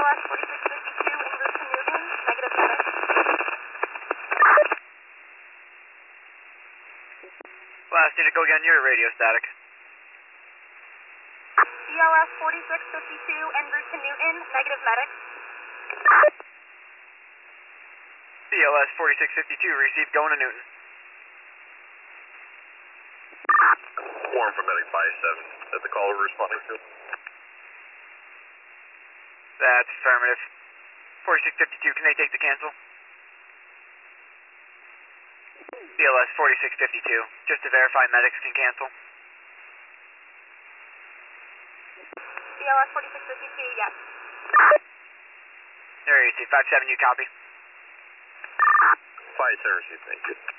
CLS 4652 en route to Newton, negative medic. Last unit, go again, you're radio static. CLS 4652 en route to Newton, negative medic. CLS 4652, received, going to Newton. Form from medic 57. Is that the caller responding to? That's affirmative. 4652, can they take the cancel? CLS 4652, just to verify medics can cancel. CLS 4652, yes. There you see, 57, you copy? 57 received, thank you.